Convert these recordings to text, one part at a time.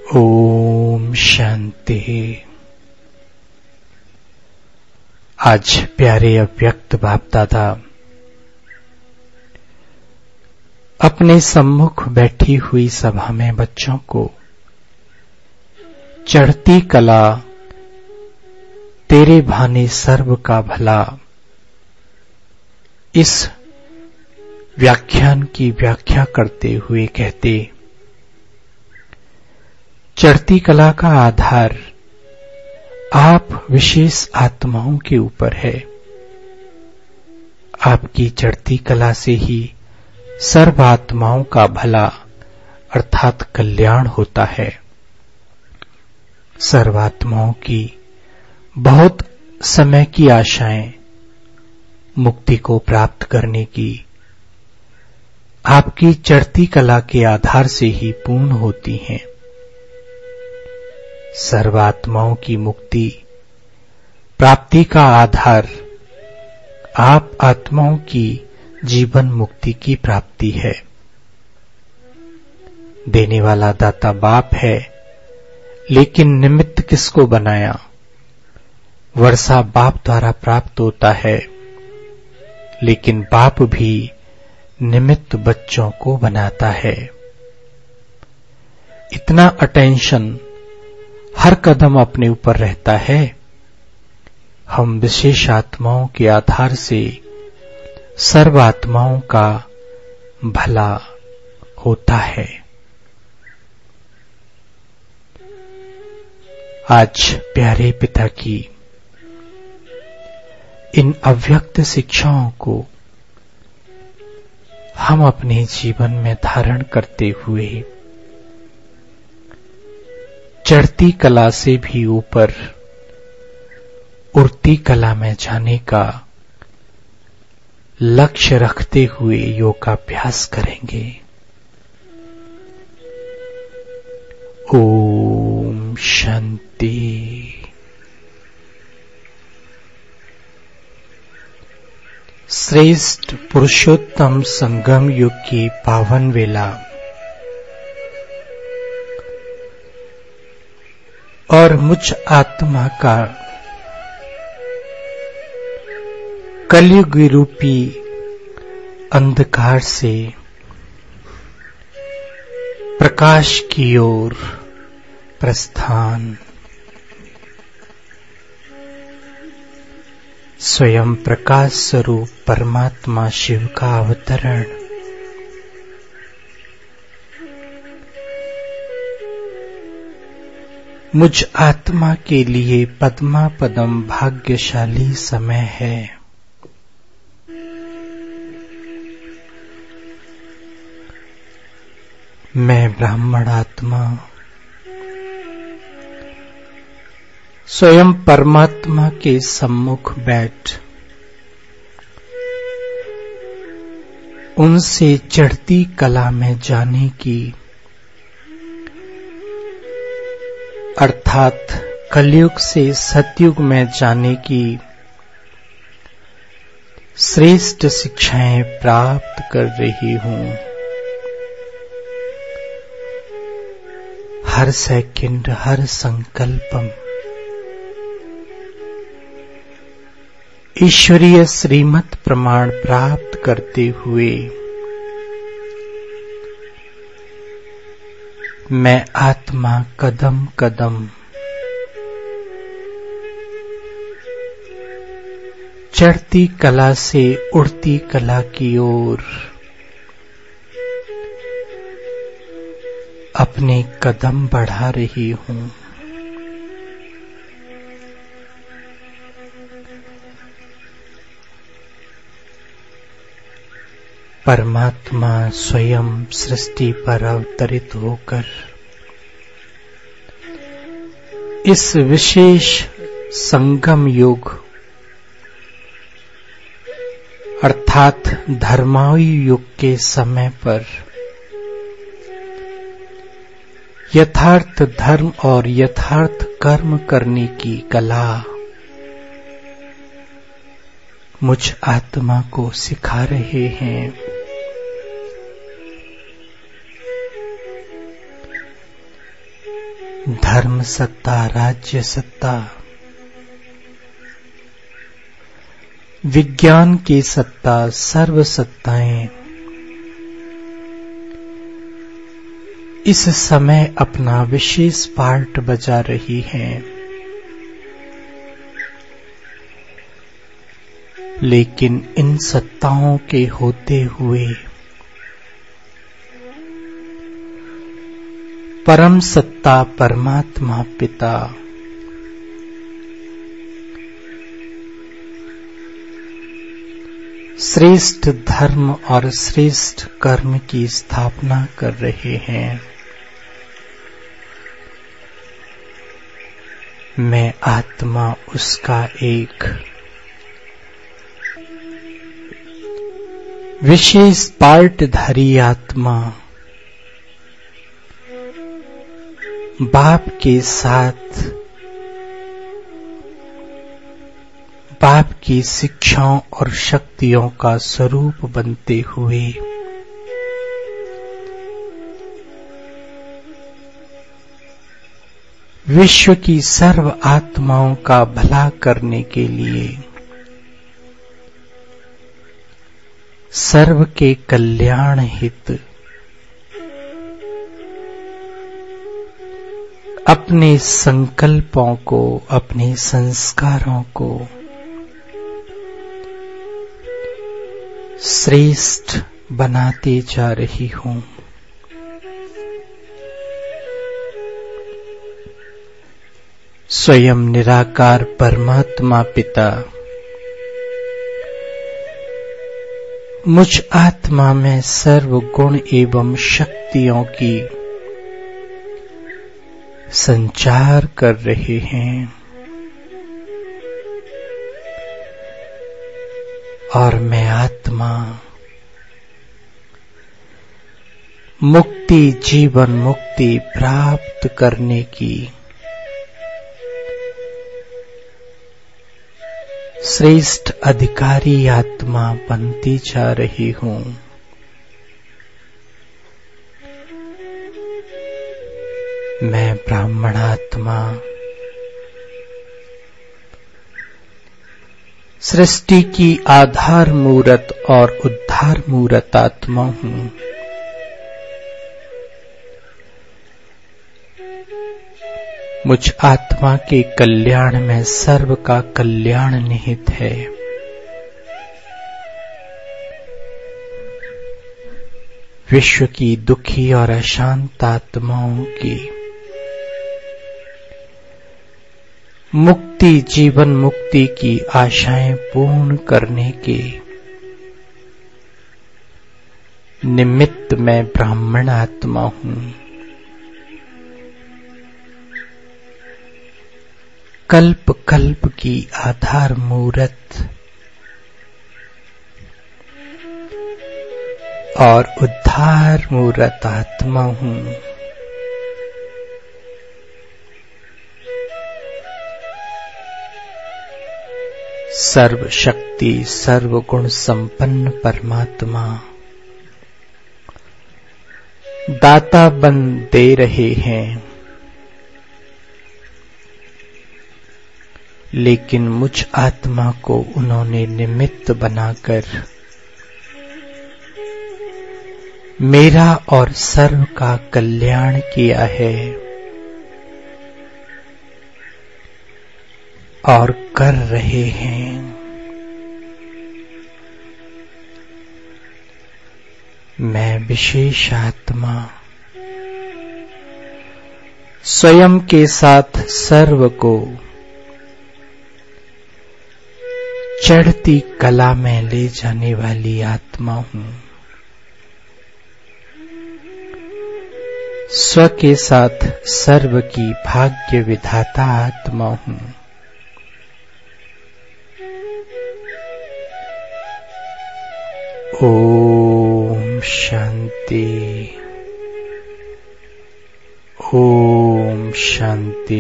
ओम शांति। आज प्यारे अव्यक्त बाप दादा अपने सम्मुख बैठी हुई सभा में बच्चों को चढ़ती कला तेरे भाने सर्व का भला इस व्याख्यान की व्याख्या करते हुए कहते, चढ़ती कला का आधार आप विशेष आत्माओं के ऊपर है। आपकी चढ़ती कला से ही सर्व आत्माओं का भला अर्थात कल्याण होता है। सर्व आत्माओं की बहुत समय की आशाएं मुक्ति को प्राप्त करने की आपकी चढ़ती कला के आधार से ही पूर्ण होती हैं। सर्वात्माओं की मुक्ति प्राप्ति का आधार आप आत्माओं की जीवन मुक्ति की प्राप्ति है। देने वाला दाता बाप है, लेकिन निमित्त किसको बनाया? वर्षा बाप द्वारा प्राप्त होता है, लेकिन बाप भी निमित्त बच्चों को बनाता है। इतना अटेंशन हर कदम अपने ऊपर रहता है। हम विशेष आत्माओं के आधार से सर्व आत्माओं का भला होता है। आज प्यारे पिता की इन अव्यक्त शिक्षाओं को हम अपने जीवन में धारण करते हुए चढ़ती कला से भी ऊपर उड़ती कला में जाने का लक्ष्य रखते हुए योगाभ्यास करेंगे। ओम शांति। श्रेष्ठ पुरुषोत्तम संगम युग की पावन वेला और मुझ आत्मा का कलयुग रूपी अंधकार से प्रकाश की ओर प्रस्थान। स्वयं प्रकाश स्वरूप परमात्मा शिव का अवतरण। मुझ आत्मा के लिए पद्मा पदम भाग्यशाली समय है। मैं ब्राह्मण आत्मा स्वयं परमात्मा के सम्मुख बैठ उनसे चढ़ती कला में जाने की अर्थात कलयुग से सतयुग में जाने की श्रेष्ठ शिक्षाएं प्राप्त कर रही हूं। हर सेकंड हर संकल्पम ईश्वरीय श्रीमत प्रमाण प्राप्त करते हुए मैं आत्मा कदम कदम चढ़ती कला से उड़ती कला की ओर अपने कदम बढ़ा रही हूं। परमात्मा स्वयं सृष्टि पर अवतरित होकर इस विशेष संगम युग अर्थात धर्मायु युग के समय पर यथार्थ धर्म और यथार्थ कर्म करने की कला मुझ आत्मा को सिखा रहे हैं। धर्म सत्ता, राज्य सत्ता, विज्ञान की सत्ता, सर्व सत्ताएं इस समय अपना विशेष पार्ट बजा रही हैं, लेकिन इन सत्ताओं के होते हुए परम सत्ता परमात्मा पिता श्रेष्ठ धर्म और श्रेष्ठ कर्म की स्थापना कर रहे हैं। मैं आत्मा उसका एक विशेष पार्टधारी आत्मा बाप के साथ बाप की शिक्षाओं और शक्तियों का स्वरूप बनते हुए विश्व की सर्व आत्माओं का भला करने के लिए, सर्व के कल्याण हित अपने संकल्पों को, अपने संस्कारों को श्रेष्ठ बनाते जा रही हूं। स्वयं निराकार परमात्मा पिता मुझ आत्मा में सर्व गुण एवं शक्तियों की संचार कर रहे हैं और मैं आत्मा मुक्ति, जीवन मुक्ति प्राप्त करने की श्रेष्ठ अधिकारी आत्मा बनती जा रही हूं। मैं ब्राह्मण आत्मा सृष्टि की आधार मूरत और उद्धार मूरत आत्मा हूं। मुझ आत्मा के कल्याण में सर्व का कल्याण निहित है। विश्व की दुखी और अशांत आत्माओं की मुक्ति, जीवन मुक्ति की आशाएं पूर्ण करने के निमित्त मैं ब्राह्मण आत्मा हूं। कल्प कल्प की आधार मूरत और उद्धार मूरत आत्मा हूं। सर्व शक्ति, सर्व गुण संपन्न परमात्मा दाता बन दे रहे हैं, लेकिन मुझ आत्मा को उन्होंने निमित्त बनाकर मेरा और सर्व का कल्याण किया है और कर रहे हैं। मैं विशेष आत्मा स्वयं के साथ सर्व को चढ़ती कला में ले जाने वाली आत्मा हूं। स्व के साथ सर्व की भाग्य विधाता आत्मा हूं। ओम शांति, ओम शांति,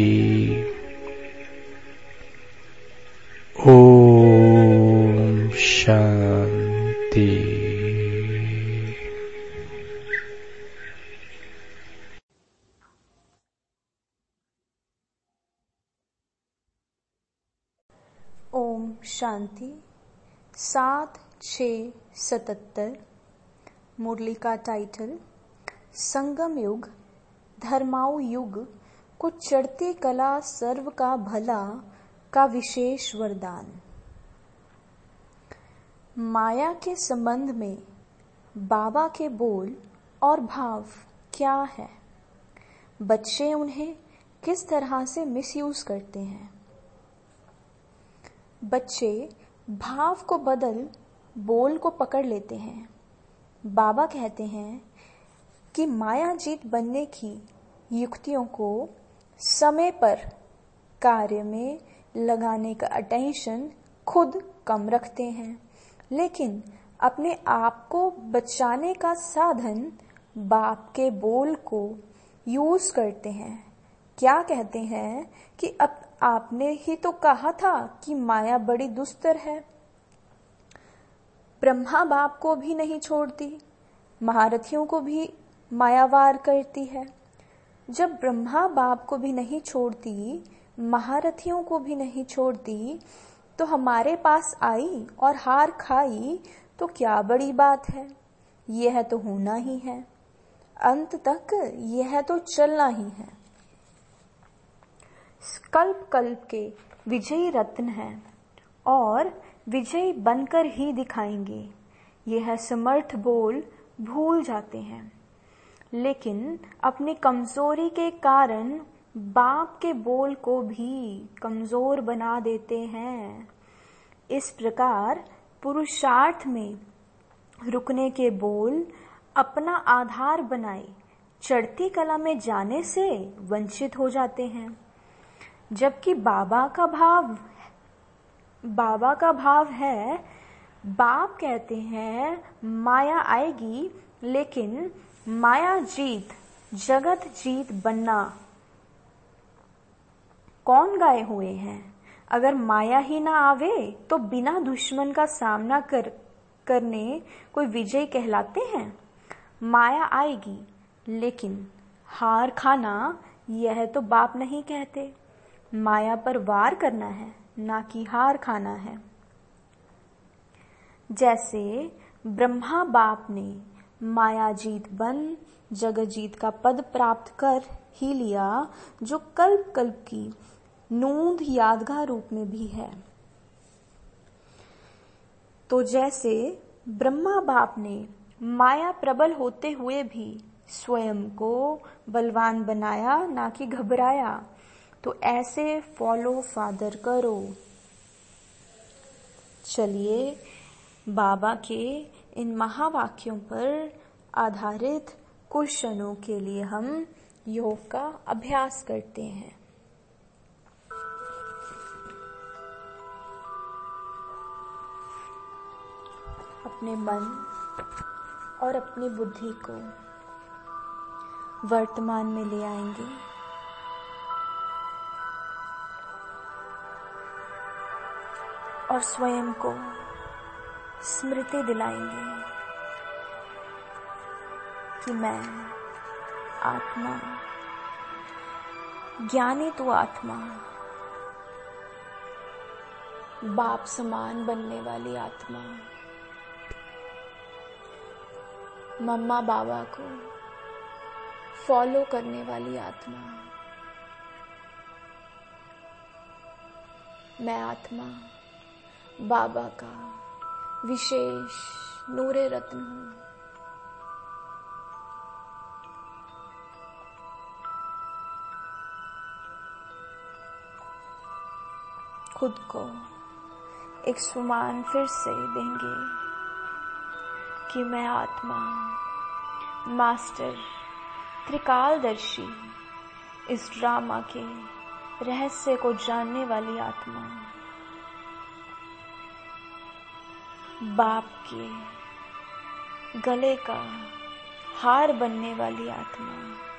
ओम शांति। शांति 7/6/77। मुरली का टाइटल संगम युग धर्माऊ युग को चढ़ती कला सर्व का भला का विशेष वरदान। माया के संबंध में बाबा के बोल और भाव क्या है, बच्चे उन्हें किस तरह से मिसयूज करते हैं। बच्चे भाव को बदल बोल को पकड़ लेते हैं। बाबा कहते हैं कि माया जीत बनने की युक्तियों को समय पर कार्य में लगाने का अटेंशन खुद कम रखते हैं, लेकिन अपने आप को बचाने का साधन बाप के बोल को यूज करते हैं। क्या कहते हैं कि अब आपने ही तो कहा था कि माया बड़ी दुस्तर है। ब्रह्मा बाप को भी नहीं छोड़ती, महारथियों को भी मायावार करती है। जब ब्रह्मा बाप को भी नहीं छोड़ती, महारथियों को भी नहीं छोड़ती, तो हमारे पास आई और हार खाई तो क्या बड़ी बात है। यह तो होना ही है, अंत तक यह तो चलना ही है। कल्प कल्प के विजयी रत्न हैं और विजयी बनकर ही दिखाएंगे। यह समर्थ बोल भूल जाते हैं, लेकिन अपनी कमजोरी के कारण बाप के बोल को भी कमजोर बना देते हैं। इस प्रकार पुरुषार्थ में रुकने के बोल अपना आधार बनाए चढ़ती कला में जाने से वंचित हो जाते हैं। जबकि बाबा का भाव है, बाप कहते हैं माया आएगी, लेकिन माया जीत जगत जीत बनना कौन गाए हुए हैं। अगर माया ही ना आवे तो बिना दुश्मन का सामना करने कोई विजय कहलाते हैं। माया आएगी, लेकिन हार खाना यह तो बाप नहीं कहते। माया पर वार करना है, ना कि हार खाना है। जैसे ब्रह्मा बाप ने माया जीत बन जगत जीत का पद प्राप्त कर ही लिया, जो कल्प कल्प की नूंद यादगार रूप में भी है। तो जैसे ब्रह्मा बाप ने माया प्रबल होते हुए भी स्वयं को बलवान बनाया, ना कि घबराया, तो ऐसे फॉलो फादर करो। चलिए बाबा के इन महावाक्यों पर आधारित कुछ क्षणों के लिए हम योग का अभ्यास करते हैं। अपने मन और अपनी बुद्धि को वर्तमान में ले आएंगे। और स्वयं को स्मृति दिलाएंगे कि मैं आत्मा, ज्ञानी तू आत्मा, बाप समान बनने वाली आत्मा, मम्मा बाबा को फॉलो करने वाली आत्मा। मैं आत्मा बाबा का विशेष नूरे रत्न हूं। खुद को एक सम्मान फिर से देंगे कि मैं आत्मा, मास्टर त्रिकालदर्शी, इस ड्रामा के रहस्य को जानने वाली आत्मा, बाप के गले का हार बनने वाली आत्मा।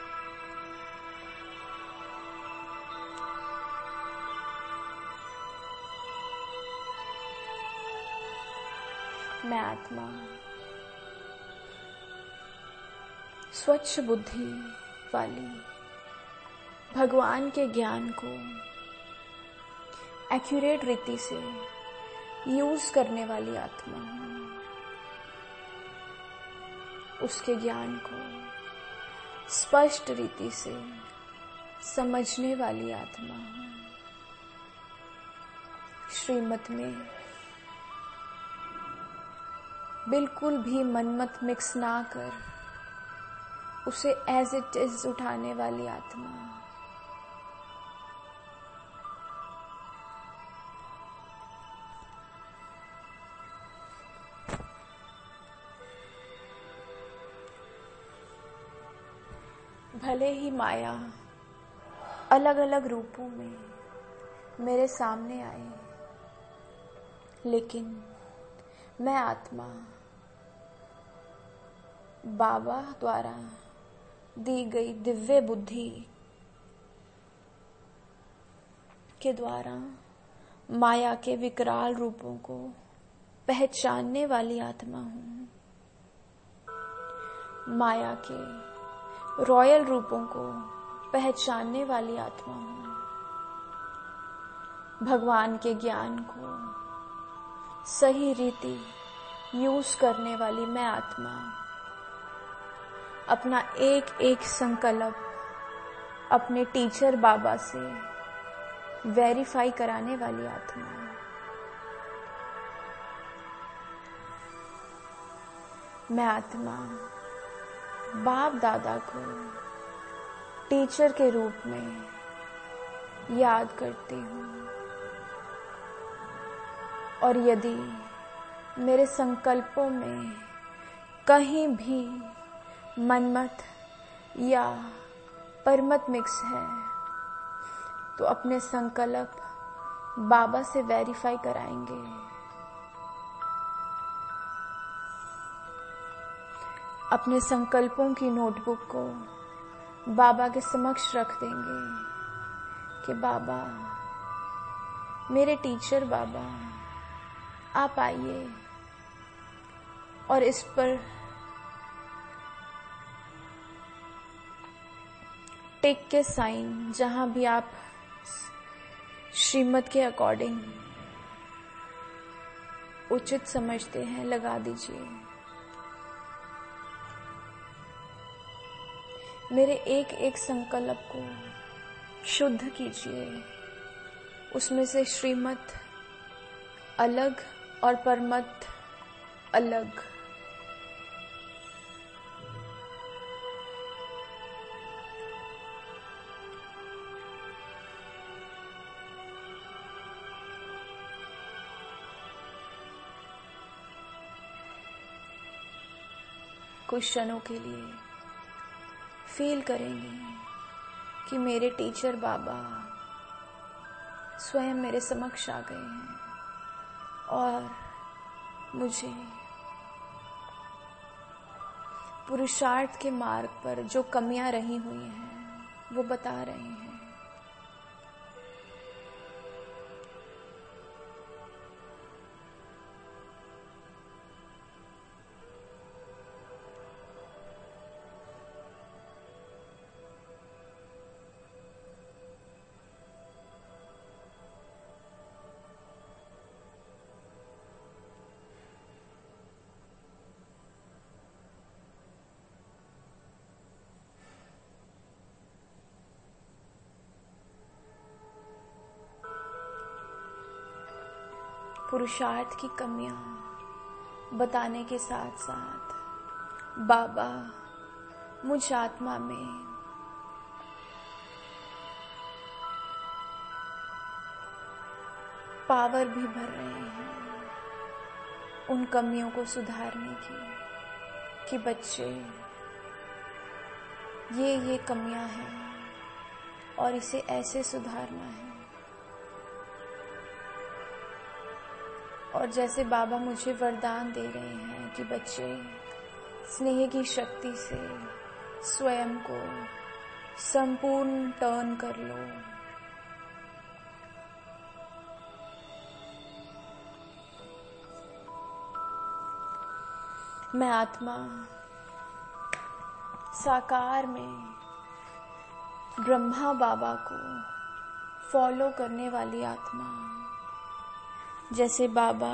मैं आत्मा स्वच्छ बुद्धि वाली भगवान के ज्ञान को एक्यूरेट रीति से यूज करने वाली आत्मा हूं, उसके ज्ञान को स्पष्ट रीति से समझने वाली आत्मा हूं। श्रीमत में बिल्कुल भी मनमत मिक्स ना कर उसे एज इट इज उठाने वाली आत्मा। भले ही माया अलग अलग रूपों में मेरे सामने आए, लेकिन मैं आत्मा बाबा द्वारा दी गई दिव्य बुद्धि के द्वारा माया के विकराल रूपों को पहचानने वाली आत्मा हूं। माया के रॉयल रूपों को पहचानने वाली आत्मा हूं। भगवान के ज्ञान को सही रीति यूज करने वाली मैं आत्मा, अपना एक एक संकल्प अपने टीचर बाबा से वेरीफाई कराने वाली आत्मा। मैं आत्मा बाप दादा को टीचर के रूप में याद करती हूँ, और यदि मेरे संकल्पों में कहीं भी मनमत या परमत मिक्स है तो अपने संकल्प बाबा से वेरीफाई कराएंगे। अपने संकल्पों की नोटबुक को बाबा के समक्ष रख देंगे कि बाबा, मेरे टीचर बाबा, आप आइए और इस पर टिक के साइन जहां भी आप श्रीमत के अकॉर्डिंग उचित समझते हैं लगा दीजिए। मेरे एक एक संकल्प को शुद्ध कीजिए, उसमें से श्रीमत अलग और परमत अलग। कुछ क्षणों के लिए फील करेंगे कि मेरे टीचर बाबा स्वयं मेरे समक्ष आ गए हैं और मुझे पुरुषार्थ के मार्ग पर जो कमियां रही हुई हैं वो बता रहे हैं। पुरुषार्थ की कमियां बताने के साथ साथ बाबा मुझ आत्मा में पावर भी भर रहे हैं उन कमियों को सुधारने की, कि बच्चे ये कमियां हैं और इसे ऐसे सुधारना है। और जैसे बाबा मुझे वरदान दे रहे हैं कि बच्चे स्नेह की शक्ति से स्वयं को संपूर्ण टर्न कर लो। मैं आत्मा साकार में ब्रह्मा बाबा को फॉलो करने वाली आत्मा, जैसे बाबा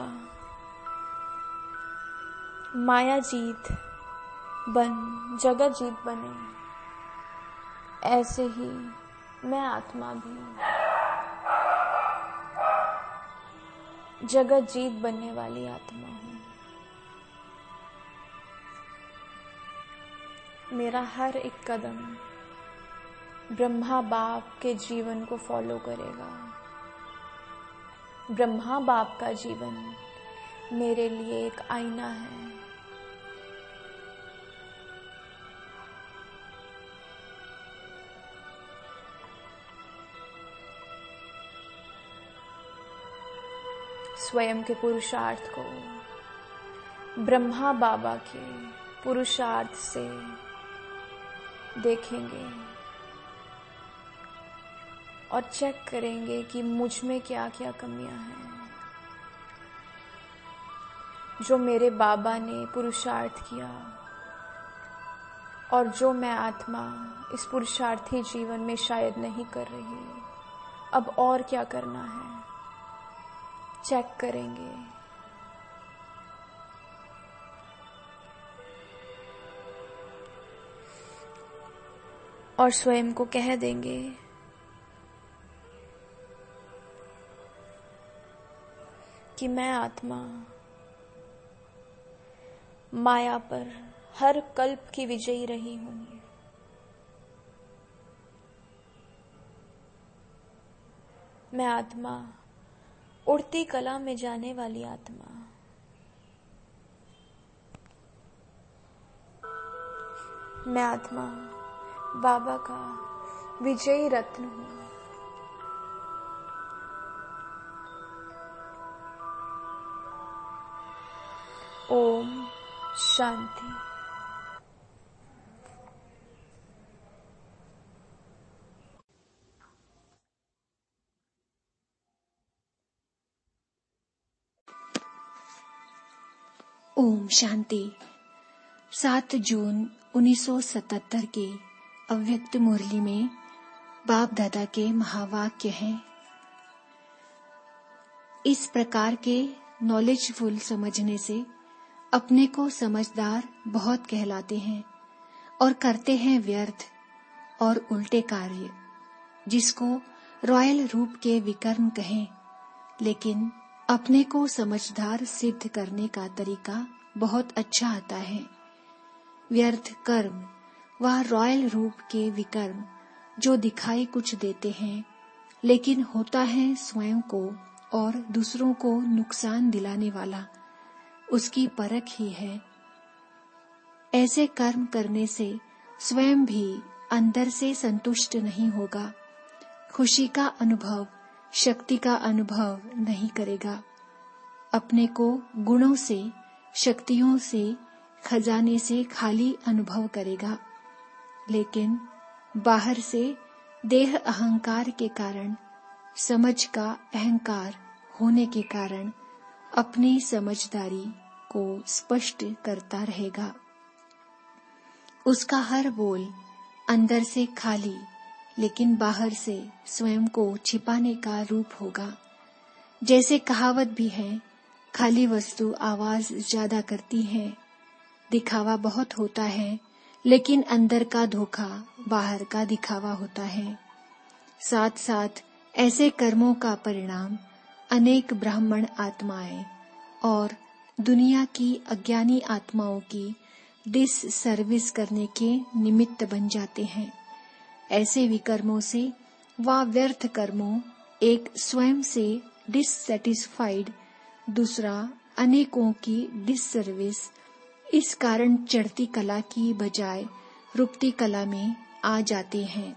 माया जीत बन जगत जीत बने, ऐसे ही मैं आत्मा भी जगत जीत बनने वाली आत्मा हूँ। मेरा हर एक कदम ब्रह्मा बाप के जीवन को फॉलो करेगा। ब्रह्मा बाप का जीवन मेरे लिए एक आईना है। स्वयं के पुरुषार्थ को ब्रह्मा बाबा के पुरुषार्थ से देखेंगे और चेक करेंगे कि मुझ में क्या क्या कमियां हैं। जो मेरे बाबा ने पुरुषार्थ किया और जो मैं आत्मा इस पुरुषार्थी जीवन में शायद नहीं कर रही, अब और क्या करना है, चेक करेंगे। और स्वयं को कह देंगे कि मैं आत्मा माया पर हर कल्प की विजयी रही हूं। मैं आत्मा उड़ती कला में जाने वाली आत्मा। मैं आत्मा बाबा का विजयी रत्न हूं। ओम शांति। ओम शांति। 7 जून 1977 के अव्यक्त मुरली में बाप दादा के महावाक्य हैं। इस प्रकार के नॉलेजफुल समझने से अपने को समझदार बहुत कहलाते हैं और करते हैं व्यर्थ और उल्टे कार्य, जिसको रॉयल रूप के विकर्म कहें। लेकिन अपने को समझदार सिद्ध करने का तरीका बहुत अच्छा आता है। व्यर्थ कर्म व रॉयल रूप के विकर्म जो दिखाई कुछ देते हैं, लेकिन होता है स्वयं को और दूसरों को नुकसान दिलाने वाला, उसकी परख ही है। ऐसे कर्म करने से स्वयं भी अंदर से संतुष्ट नहीं होगा, खुशी का अनुभव, शक्ति का अनुभव नहीं करेगा। अपने को गुणों से, शक्तियों से, खजाने से खाली अनुभव करेगा। लेकिन बाहर से देह अहंकार के कारण, समझ का अहंकार होने के कारण अपनी समझदारी को स्पष्ट करता रहेगा। उसका हर बोल अंदर से खाली, लेकिन बाहर से स्वयं को छिपाने का रूप होगा। जैसे कहावत भी है, खाली वस्तु आवाज ज्यादा करती है। दिखावा बहुत होता है, लेकिन अंदर का धोखा बाहर का दिखावा होता है। साथ साथ ऐसे कर्मों का परिणाम अनेक ब्राह्मण आत्माएं और दुनिया की अज्ञानी आत्माओं की डिस सर्विस करने के निमित्त बन जाते हैं। ऐसे विकर्मों से व व्यर्थ कर्मों, एक स्वयं से डिससैटिस्फाइड, दूसरा अनेकों की डिससर्विस, इस कारण चढ़ती कला की बजाय रुकती कला में आ जाते हैं।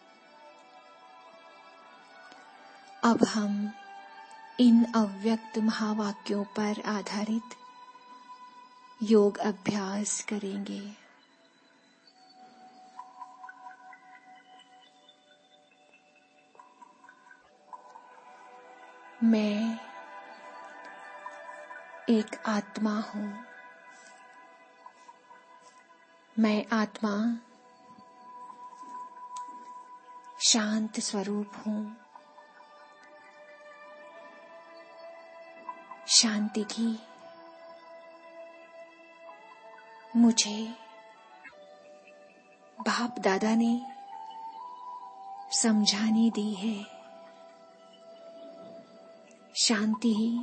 अब हम इन अव्यक्त महावाक्यों पर आधारित योग अभ्यास करेंगे। मैं एक आत्मा हूँ। मैं आत्मा शांत स्वरूप हूँ। शांति की मुझे बाप दादा ने समझाने दी है। शांति ही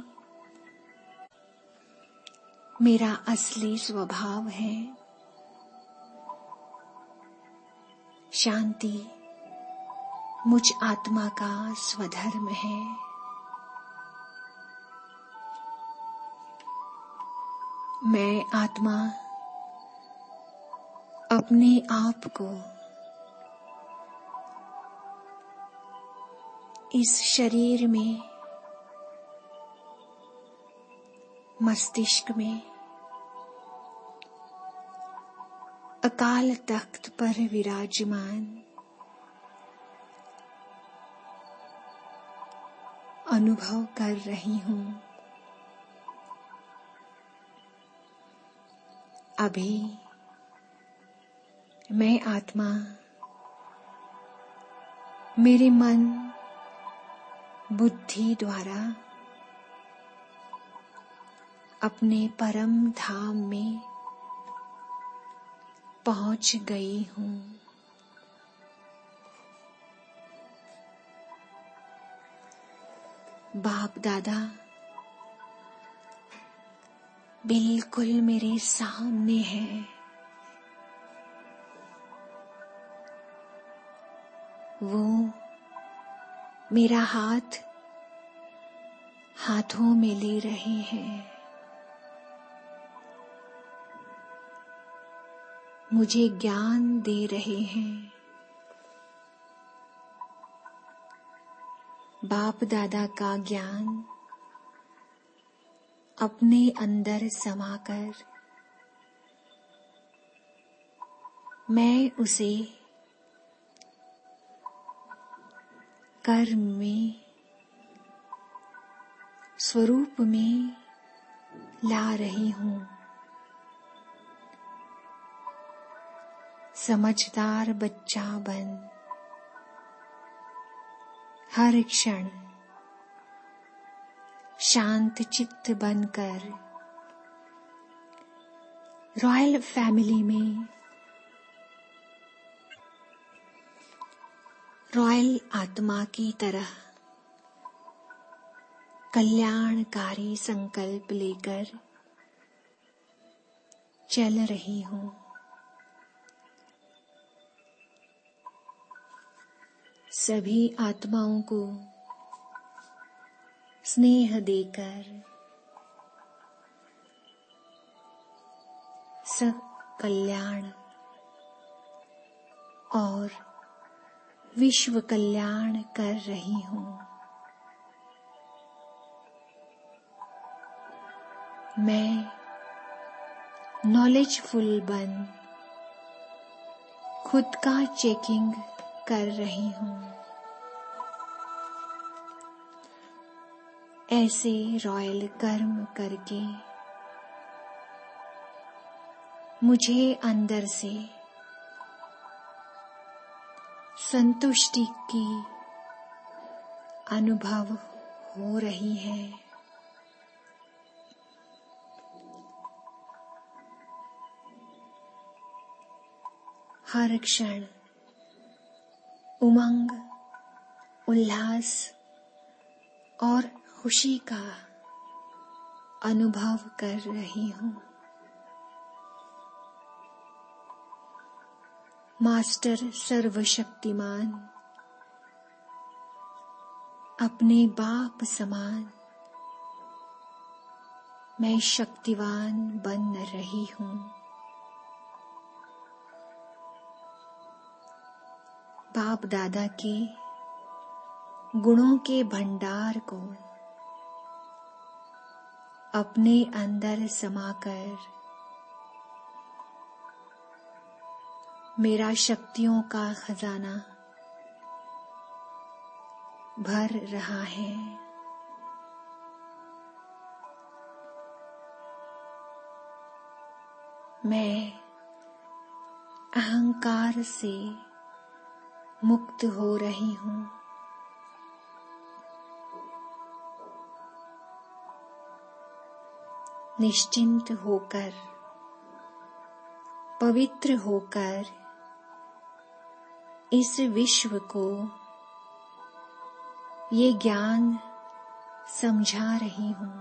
मेरा असली स्वभाव है। शांति मुझ आत्मा का स्वधर्म है। मैं आत्मा अपने आप को इस शरीर में, मस्तिष्क में, अकाल तख्त पर विराजमान अनुभव कर रही हूँ। अभी मैं आत्मा मेरे मन बुद्धि द्वारा अपने परम धाम में पहुंच गई हूँ। बाप दादा बिल्कुल मेरे सामने है। वो मेरा हाथ हाथों में ले रहे हैं। मुझे ज्ञान दे रहे हैं। बाप दादा का ज्ञान अपने अंदर समाकर मैं उसे कर्म में, स्वरूप में ला रही हूँ। समझदार बच्चा बन हर क्षण शांत चित्त बनकर रॉयल फैमिली में रॉयल आत्मा की तरह कल्याणकारी संकल्प लेकर चल रही हूँ। सभी आत्माओं को स्नेह देकर सब कल्याण और विश्व कल्याण कर रही हूँ। मैं नॉलेजफुल बन खुद का चेकिंग कर रही हूँ। ऐसे रॉयल कर्म करके मुझे अंदर से संतुष्टि की अनुभव हो रही है। हर क्षण उमंग, उल्लास और खुशी का अनुभव कर रही हूँ। मास्टर सर्वशक्तिमान अपने बाप समान मैं शक्तिवान बन रही हूँ। बाप दादा के गुणों के भंडार को अपने अंदर समाकर मेरा शक्तियों का खजाना भर रहा है। मैं अहंकार से मुक्त हो रही हूँ। निश्चिंत होकर, पवित्र होकर इस विश्व को ये ज्ञान समझा रही हूँ।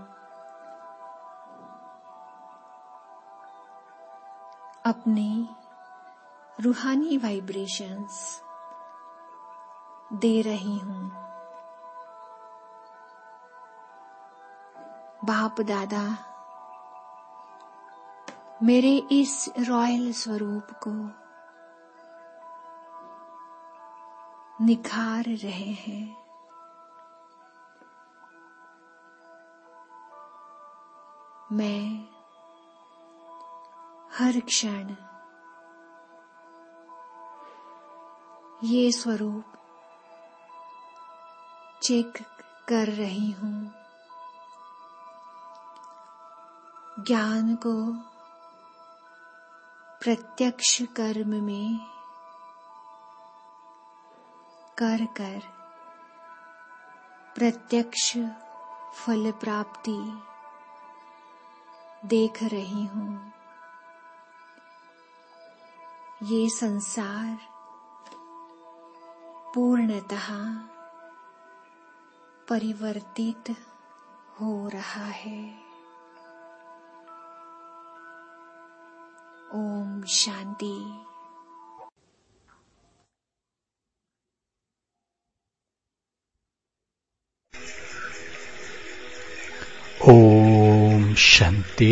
अपने रूहानी वाइब्रेशंस दे रही हूँ। बाप दादा मेरे इस रॉयल स्वरूप को निखार रहे हैं। मैं हर क्षण ये स्वरूप चेक कर रही हूँ। ज्ञान को प्रत्यक्ष कर्म में कर कर प्रत्यक्ष फल प्राप्ति देख रही हूँ। ये संसार पूर्णतः परिवर्तित हो रहा है। ओम शांति। ओम शांति।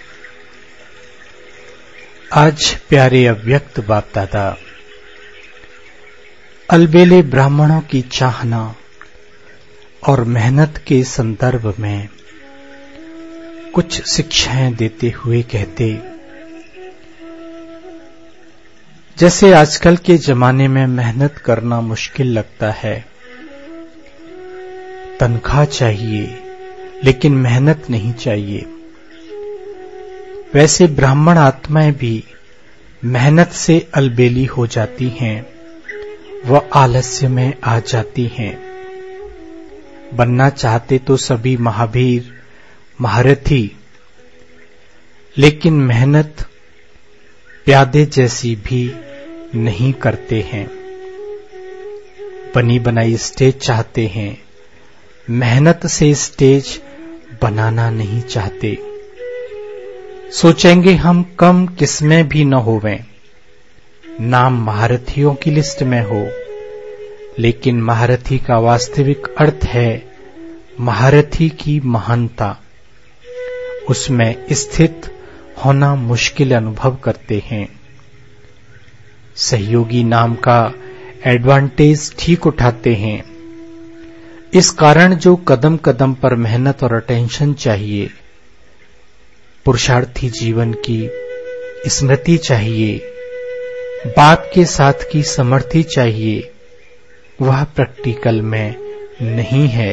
आज प्यारे अव्यक्त बाप दादा अलबेले ब्राह्मणों की चाहना और मेहनत के संदर्भ में कुछ शिक्षाएं देते हुए कहते, जैसे आजकल के जमाने में मेहनत करना मुश्किल लगता है, तनख्वाह चाहिए लेकिन मेहनत नहीं चाहिए, वैसे ब्राह्मण आत्माएं भी मेहनत से अलबेली हो जाती हैं, वह आलस्य में आ जाती हैं। बनना चाहते तो सभी महावीर महारथी, लेकिन मेहनत प्यादे जैसी भी नहीं करते हैं। बनी बनाई स्टेज चाहते हैं, मेहनत से स्टेज बनाना नहीं चाहते। सोचेंगे हम कम किसमें भी न होवें, नाम महारथियों की लिस्ट में हो, लेकिन महारथी का वास्तविक अर्थ है महारथी की महानता। उसमें स्थित होना मुश्किल अनुभव करते हैं। सहयोगी नाम का एडवांटेज ठीक उठाते हैं। इस कारण जो कदम कदम पर मेहनत और अटेंशन चाहिए, पुरुषार्थी जीवन की स्मृति चाहिए, बाप के साथ की समर्थी चाहिए, वह प्रैक्टिकल में नहीं है।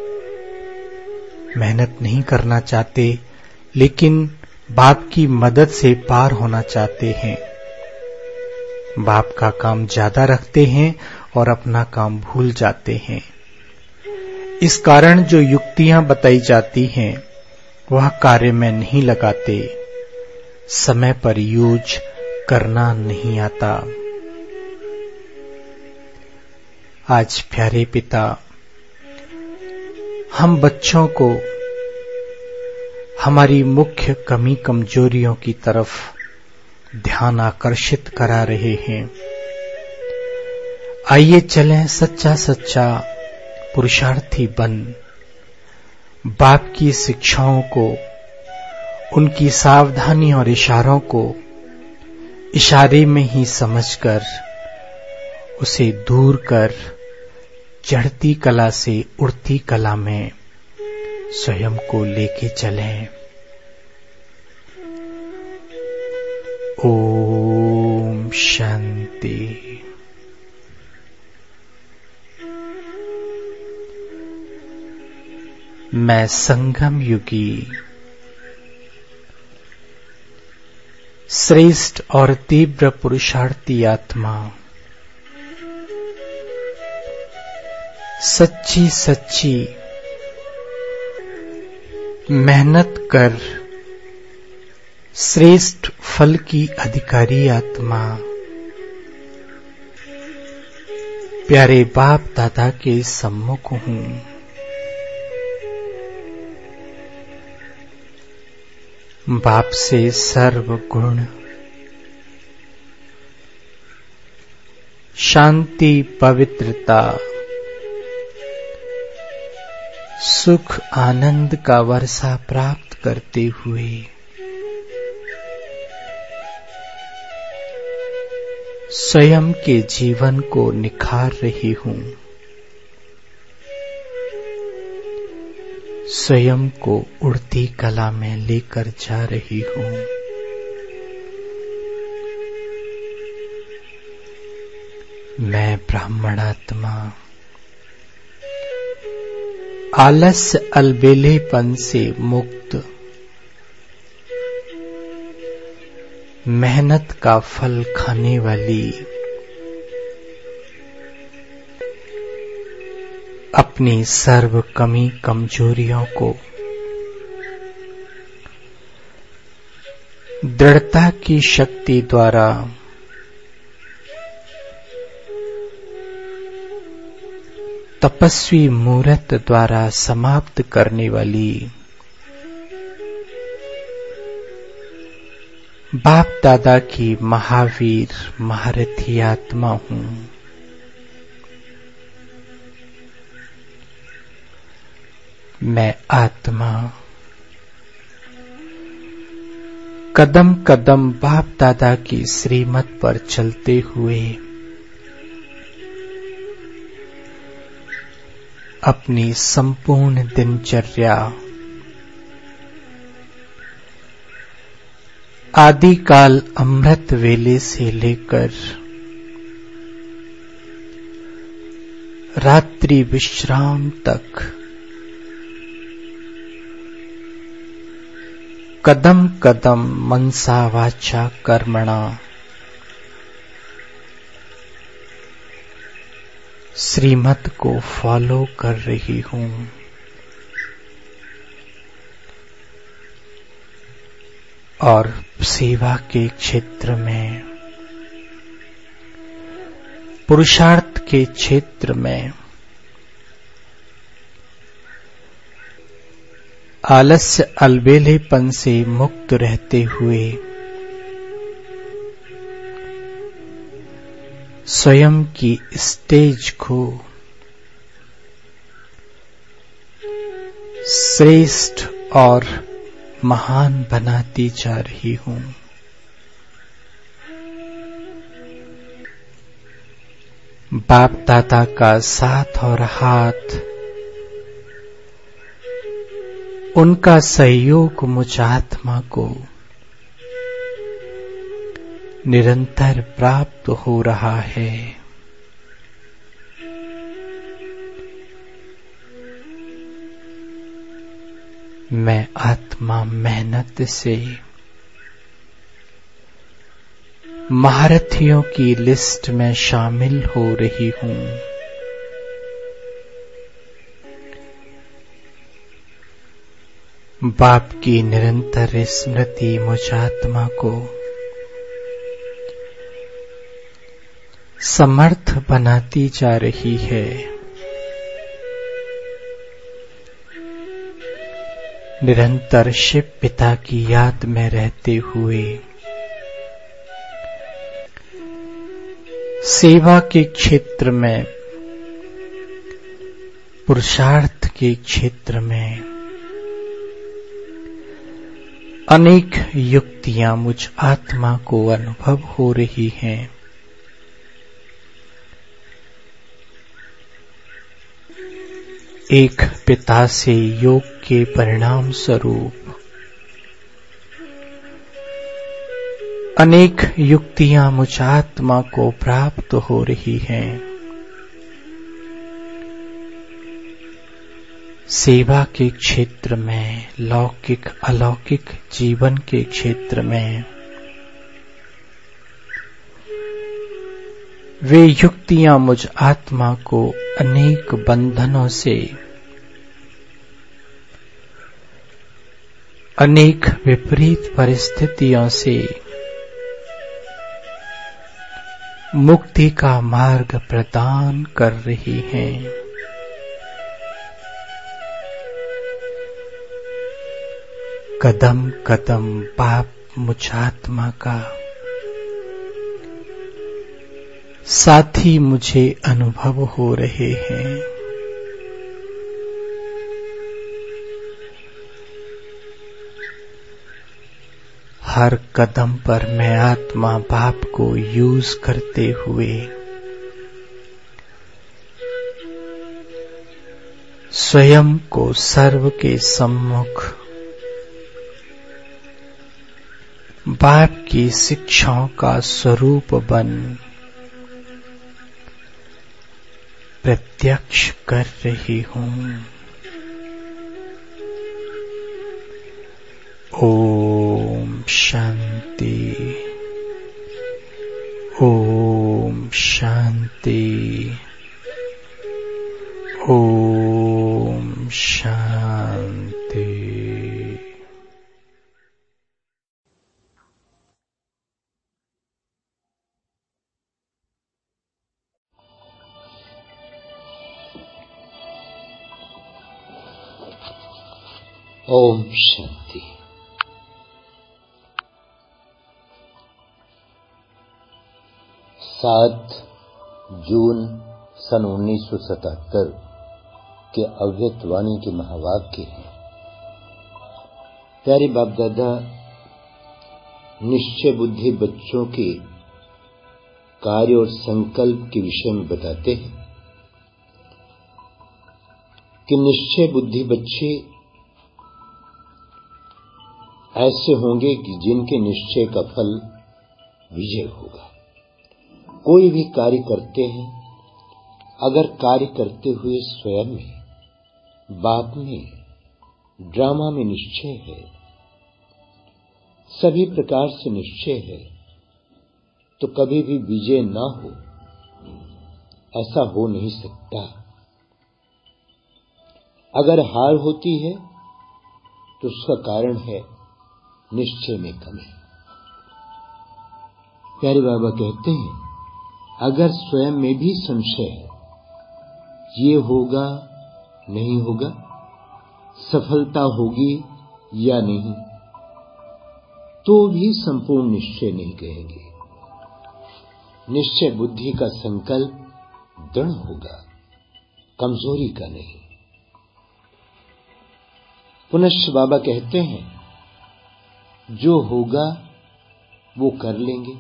मेहनत नहीं करना चाहते, लेकिन बाप की मदद से पार होना चाहते हैं। बाप का काम ज्यादा रखते हैं और अपना काम भूल जाते हैं। इस कारण जो युक्तियां बताई जाती हैं वह कार्य में नहीं लगाते, समय पर यूज करना नहीं आता। आज प्यारे पिता हम बच्चों को हमारी मुख्य कमी कमजोरियों की तरफ ध्यान आकर्षित करा रहे हैं। आइए चलें सच्चा सच्चा पुरुषार्थी बन बाप की शिक्षाओं को, उनकी सावधानी और इशारों को इशारे में ही समझकर उसे दूर कर चढ़ती कला से उड़ती कला में स्वयं को लेके चलें। ओम शांति। मैं संगम युगी श्रेष्ठ और तीव्र पुरुषार्थी आत्मा सच्ची सच्ची मेहनत कर श्रेष्ठ फल की अधिकारी आत्मा प्यारे बाप दादा के सम्मुख हूँ। बाप से सर्व गुण, शांति, पवित्रता, सुख, आनंद का वर्षा प्राप्त करते हुए स्वयं के जीवन को निखार रही हूँ। स्वयं को उड़ती कला में लेकर जा रही हूँ। मैं ब्राह्मणात्मा आलस्य अलबेलेपन से मुक्त, मेहनत का फल खाने वाली, अपनी सर्व कमी कमजोरियों को दृढ़ता की शक्ति द्वारा तपस्वी मूर्त द्वारा समाप्त करने वाली बाप दादा की महावीर महारथी आत्मा हूँ। मैं आत्मा कदम कदम बाप दादा की श्रीमत पर चलते हुए अपनी संपूर्ण दिनचर्या आदिकाल अमृत वेले से लेकर रात्रि विश्राम तक कदम कदम मनसा वाचा कर्मणा श्रीमत को फॉलो कर रही हूँ। और सेवा के क्षेत्र में, पुरुषार्थ के क्षेत्र में आलस्य अलबेलेपन से मुक्त रहते हुए स्वयं की स्टेज को श्रेष्ठ और महान बनाती जा रही हूँ। बाप दादा का साथ और हाथ, उनका सहयोग मुझ आत्मा को निरंतर प्राप्त हो रहा है। मैं आत्मा मेहनत से महारथियों की लिस्ट में शामिल हो रही हूँ। बाप की निरंतर स्मृति मुझ आत्मा को समर्थ बनाती जा रही है। निरंतर शिव पिता की याद में रहते हुए सेवा के क्षेत्र में, पुरुषार्थ के क्षेत्र में अनेक युक्तियां मुझ आत्मा को अनुभव हो रही हैं। एक पिता से योग के परिणाम स्वरूप अनेक युक्तियां मुझ आत्मा को प्राप्त हो रही हैं। सेवा के क्षेत्र में, लौकिक अलौकिक जीवन के क्षेत्र में वे युक्तियां मुझ आत्मा को अनेक बंधनों से, अनेक विपरीत परिस्थितियों से मुक्ति का मार्ग प्रदान कर रही हैं। कदम कदम बाप मुझात्मा का साथी मुझे अनुभव हो रहे हैं। हर कदम पर मैं आत्मा बाप को यूज करते हुए स्वयं को सर्व के सम्मुख बाप की शिक्षाओं का स्वरूप बन प्रत्यक्ष कर रही हूँ। ओम शांति, ओम शांति, ओम शांति। ओम शांति। 7 जून सन 1977 के अव्यक्त वाणी के महावाक्य हैं। प्यारे बाप दादा निश्चय बुद्धि बच्चों के कार्य और संकल्प के विषय में बताते हैं कि निश्चय बुद्धि बच्चे ऐसे होंगे कि जिनके निश्चय का फल विजय होगा। कोई भी कार्य करते हैं, अगर कार्य करते हुए स्वयं में बाप में ड्रामा में निश्चय है, सभी प्रकार से निश्चय है, तो कभी भी विजय ना हो ऐसा हो नहीं सकता। अगर हार होती है तो उसका कारण है निश्चय में कमी। प्यारे बाबा कहते हैं अगर स्वयं में भी संशय है, ये होगा नहीं होगा, सफलता होगी या नहीं, तो भी संपूर्ण निश्चय नहीं कहेंगे। निश्चय बुद्धि का संकल्प दृढ़ होगा, कमजोरी का नहीं। पुनश्च बाबा कहते हैं जो होगा वो कर लेंगे।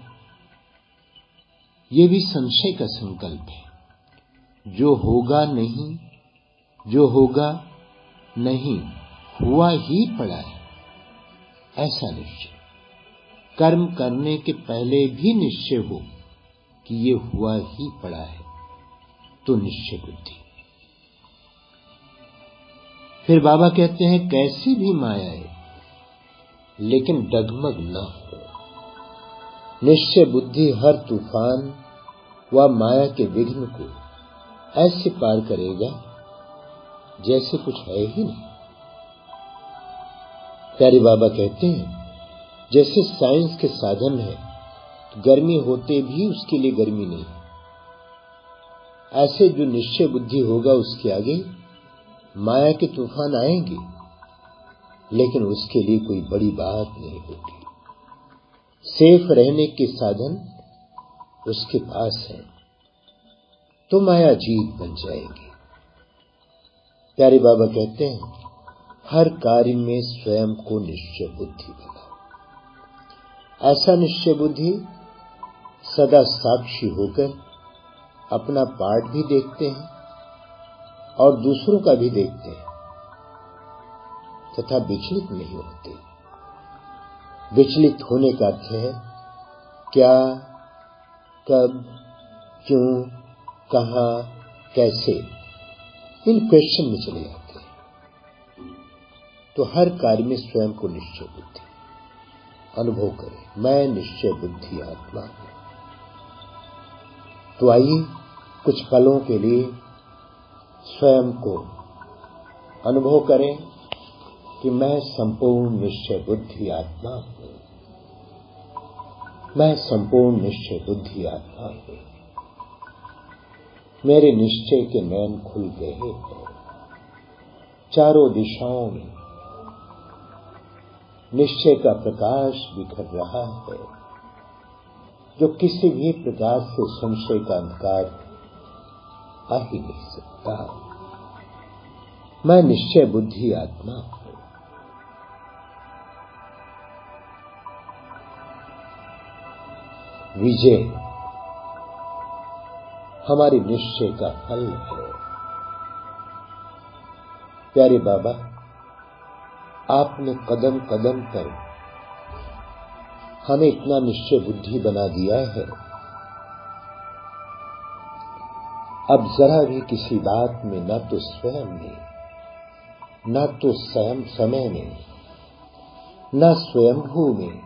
ये भी संशय का संकल्प है। जो होगा नहीं, जो होगा नहीं, हुआ ही पड़ा है, ऐसा निश्चय। कर्म करने के पहले भी निश्चय हो कि ये हुआ ही पड़ा है, तो निश्चय बुद्धि। फिर बाबा कहते हैं कैसी भी माया है लेकिन डगमग न हो। निश्चय बुद्धि हर तूफान व माया के विघ्न को ऐसे पार करेगा जैसे कुछ है ही नहीं। प्यारे बाबा कहते हैं जैसे साइंस के साधन है तो गर्मी होते भी उसके लिए गर्मी नहीं, ऐसे जो निश्चय बुद्धि होगा उसके आगे माया के तूफान आएंगे लेकिन उसके लिए कोई बड़ी बात नहीं होगी। सेफ रहने के साधन उसके पास है तो माया जीत बन जाएगी। प्यारे बाबा कहते हैं हर कार्य में स्वयं को निश्चय बुद्धि बनाओ। ऐसा निश्चय बुद्धि सदा साक्षी होकर अपना पाठ भी देखते हैं और दूसरों का भी देखते हैं तथा विचलित नहीं होते। विचलित होने का अर्थ है क्या, कब, क्यों, कहां, कैसे, इन क्वेश्चन में चले जाते हैं। तो हर कार्य में स्वयं को निश्चय बुद्धि अनुभव करें। मैं निश्चय बुद्धि आत्मा हूं। तो आइए कुछ पलों के लिए स्वयं को अनुभव करें कि मैं संपूर्ण निश्चय बुद्धि आत्मा हूं। मैं संपूर्ण निश्चय बुद्धि आत्मा हूं। मेरे निश्चय के नयन खुल गए हैं। चारों दिशाओं में निश्चय का प्रकाश बिखर रहा है, जो किसी भी प्रकार से संशय का अंधकार आ ही नहीं सकता। मैं निश्चय बुद्धि आत्मा हूं। विजय हमारे निश्चय का फल है। प्यारे बाबा, आपने कदम कदम पर हमें इतना निश्चय बुद्धि बना दिया है। अब जरा भी किसी बात में, न तो स्वयं में, न तो स्वयं समय में, न स्वयंभू में,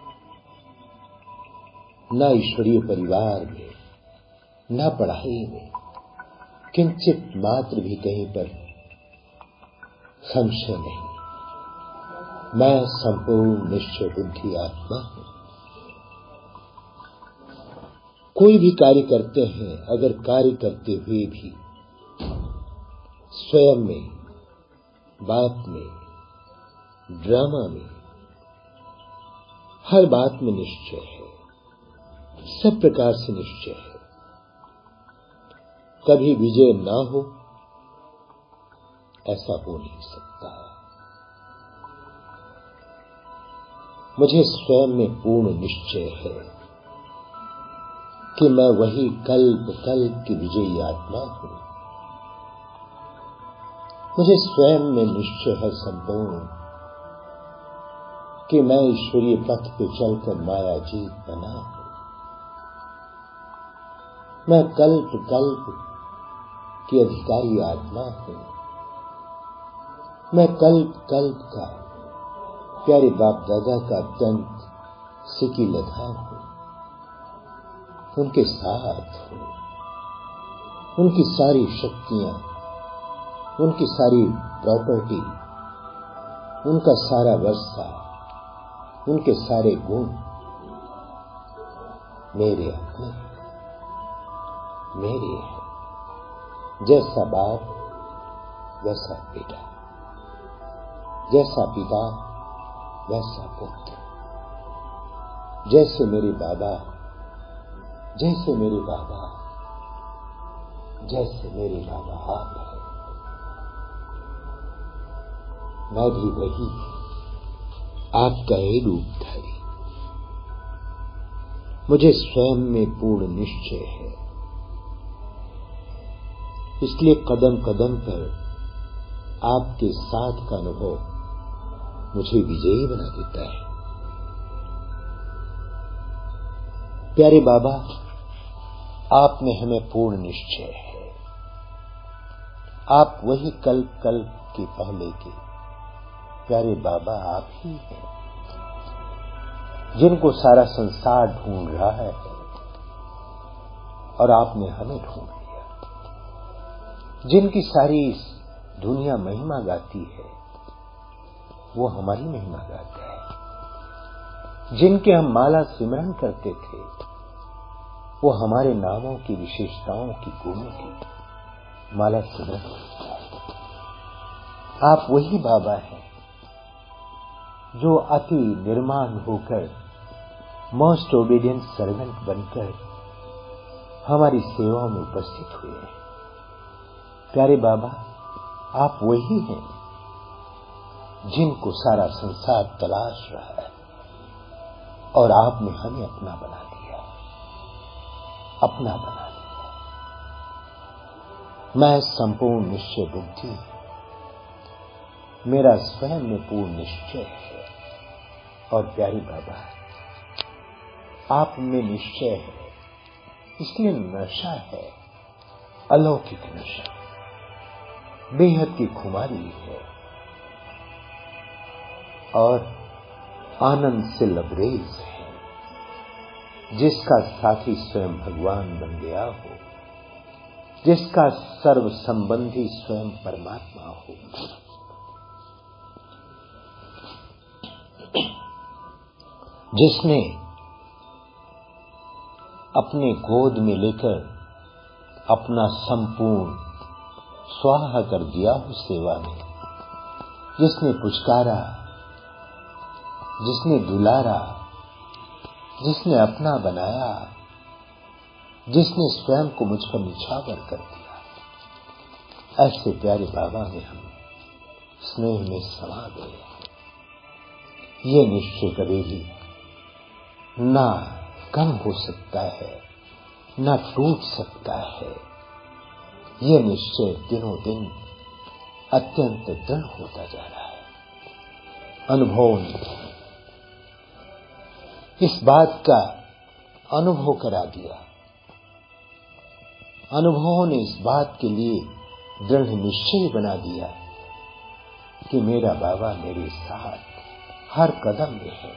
न ईश्वरीय परिवार में, न पढ़ाई में किंचित मात्र भी कहीं पर संशय नहीं। मैं संपूर्ण निश्चय बुद्धि आत्मा हूं। कोई भी कार्य करते हैं, अगर कार्य करते हुए भी स्वयं में, बात में, ड्रामा में, हर बात में निश्चय है, सब प्रकार से निश्चय है। कभी विजय ना हो, ऐसा हो नहीं सकता। मुझे स्वयं में पूर्ण निश्चय है कि मैं वही कल्प कल्प की विजयी आत्मा हूं। मुझे स्वयं में निश्चय है संपूर्ण कि मैं ईश्वरीय पथ पे चलकर माया जीत बना हूं। मैं कल्प कल्प की अधिकारी आत्मा हूं। मैं कल्प कल्प का प्यारे बाप दादा का अत्यंत सिकी लधा हूं। उनके साथ हूं। उनकी सारी शक्तियां, उनकी सारी प्रॉपर्टी, उनका सारा वर्षा, उनके सारे गुण मेरे अपने हैं, मेरे हैं। जैसा बाप वैसा बेटा, जैसा पिता वैसा पुत्र। जैसे मेरे बाबा, जैसे मेरे बाबा, जैसे मेरे बाबा आप हैं, मैं भी वही आपका ही रूपधारी। मुझे स्वयं में पूर्ण निश्चय है। इसलिए कदम कदम पर आपके साथ का अनुभव मुझे विजयी बना देता है। प्यारे बाबा, आप में हमें पूर्ण निश्चय है। आप वही कल्प कल्प के पहले के प्यारे बाबा आप ही हैं, जिनको सारा संसार ढूंढ रहा है और आपने हमें ढूंढ लिया। जिनकी सारी दुनिया महिमा गाती है, वो हमारी महिमा गाता है। जिनके हम माला सिमरन करते थे, वो हमारे नामों की विशेषताओं की, गुणों की माला सिमरन करता है। आप वही बाबा हैं जो अति निर्माण होकर, मोस्ट ओबीडियंट सर्वेंट बनकर हमारी सेवा में उपस्थित हुए हैं। प्यारे बाबा, आप वही हैं जिनको सारा संसार तलाश रहा है और आपने हमें अपना बना दिया, अपना बना दिया। मैं संपूर्ण निश्चय बुद्धि, मेरा स्वयं में पूर्ण निश्चय है। और प्यारे बाबा, आप में निश्चय है, इसलिए नशा है, अलौकिक नशा, बेहद की खुमारी है और आनंद से लबरेज है। जिसका साथी स्वयं भगवान बन गया हो, जिसका सर्व संबंधी स्वयं परमात्मा हो, जिसने अपने गोद में लेकर अपना संपूर्ण स्वाहा कर दिया उस सेवा में, जिसने पुचकारा, जिसने दुलारा, जिसने अपना बनाया, जिसने स्वयं को मुझ पर निछावर कर दिया, ऐसे प्यारे बाबा में हम स्नेह में समा गए। ये निश्चय कभी भी ना कम हो सकता है, ना टूट सकता है। ये निश्चय दिनों दिन अत्यंत दृढ़ होता जा रहा है। अनुभव ने इस बात का अनुभव करा दिया, अनुभव ने इस बात के लिए दृढ़ निश्चय बना दिया कि मेरा बाबा मेरे साथ हर कदम में है।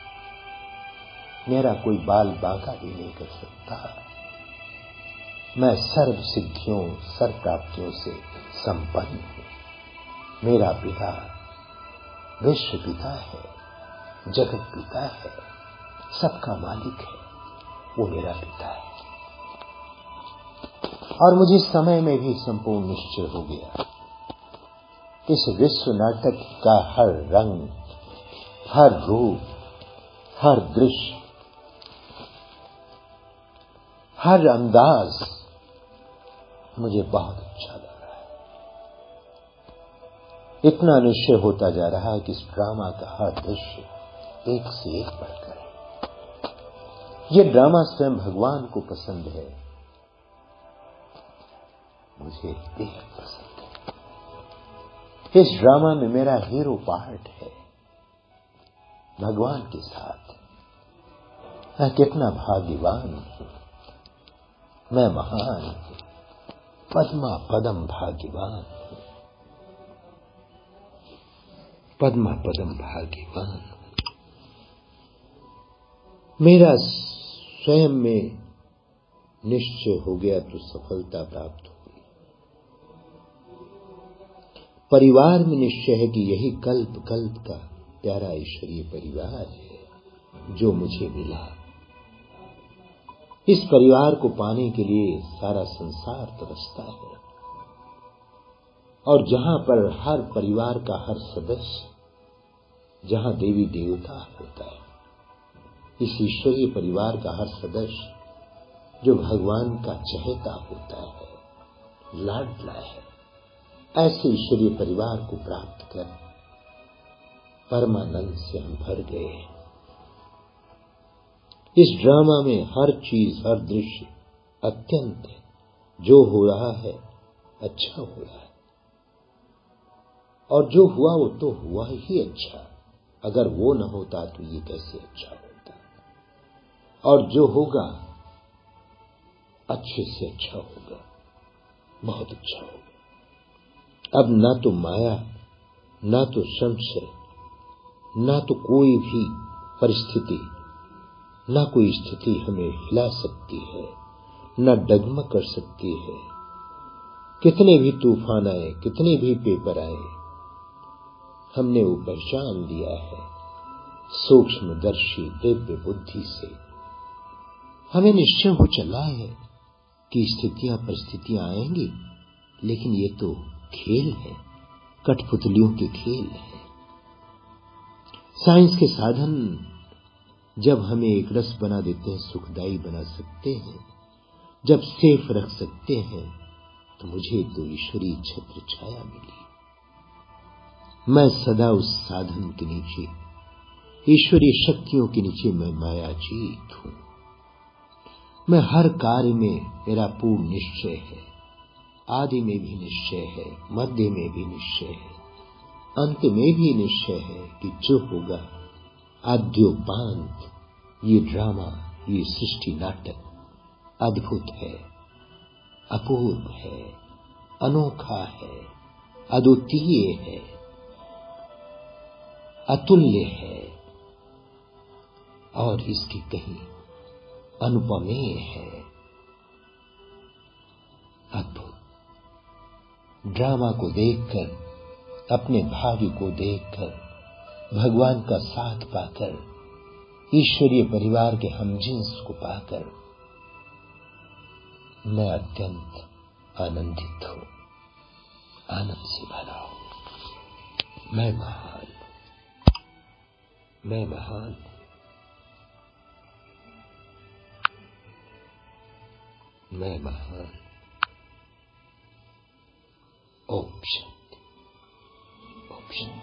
मेरा कोई बाल बांका भी नहीं कर सकता। मैं सर्व सिद्धियों, सर्व प्राप्तियों से संपन्न हूं। मेरा पिता विश्व पिता है, जगत पिता है, सबका मालिक है, वो मेरा पिता है। और मुझे समय में भी संपूर्ण निश्चय हो गया, इस विश्व नाटक का हर रंग, हर रूप, हर दृश्य, हर अंदाज मुझे बहुत अच्छा लग रहा है। इतना निश्चय होता जा रहा है कि इस ड्रामा का हर दृश्य एक से एक बढ़कर है। ये ड्रामा स्वयं भगवान को पसंद है, मुझे बेहद पसंद है। इस ड्रामा में मेरा हीरो पार्ट है भगवान के साथ। मैं कितना भाग्यवान हूं, मैं महान हूं, पद्मा पदम भाग्यवान हूं, पद्मा पदम भाग्यवान हूं। मेरा स्वयं में निश्चय हो गया तो सफलता प्राप्त हुई। परिवार में निश्चय है कि यही कल्प कल्प का प्यारा ईश्वरीय परिवार है जो मुझे मिला। इस परिवार को पाने के लिए सारा संसार तरसता है, और जहां पर हर परिवार का हर सदस्य, जहां देवी देवता होता है, इस ईश्वरीय परिवार का हर सदस्य जो भगवान का चहेता होता है, लाडला है, ऐसे ईश्वरीय परिवार को प्राप्त कर परमानंद से हम भर गए। इस ड्रामा में हर चीज, हर दृश्य अत्यंत है। जो हो रहा है अच्छा हो रहा है, और जो हुआ वो तो हुआ ही अच्छा। अगर वो न होता तो ये कैसे अच्छा होता। और जो होगा अच्छे से अच्छा होगा, बहुत अच्छा होगा। अब ना तो माया, ना तो संशय, ना तो कोई भी परिस्थिति, ना कोई स्थिति हमें हिला सकती है, ना डगमग कर सकती है। कितने भी तूफान आए, कितने भी पेपर आए, हमने वो पहचान लिया है सूक्ष्मदर्शी दिव्य बुद्धि से। हमें निश्चय हो चला है कि स्थितियां परिस्थितियां आएंगी, लेकिन ये तो खेल है, कठपुतलियों के खेल है। साइंस के साधन जब हमें एक रस बना देते हैं, सुखदायी बना सकते हैं, जब सेफ रख सकते हैं, तो मुझे तो ईश्वरीय छत्र छाया मिली। मैं सदा उस साधन के नीचे, ईश्वरीय शक्तियों के नीचे मैं मायाजीत हूं। मैं हर कार्य में मेरा पूर्ण निश्चय है, आदि में भी निश्चय है, मध्य में भी निश्चय है, अंत में भी निश्चय है कि जो होगा आद्योपांत। ये ड्रामा, ये सृष्टि नाटक अद्भुत है, अपूर्व है, अनोखा है, अद्वितीय है, अतुल्य है, और इसकी कहीं अनुपमेय है। अद्भुत ड्रामा को देखकर, अपने भाग्य को देखकर भगवान का साथ पाकर, ईश्वरीय परिवार के हमजिन्स को पाकर मैं अत्यंत आनंदित हूं, आनंद से भरा हूं। मैं महान, मैं महान, मैं महान। ओम शांति, ओम शांति।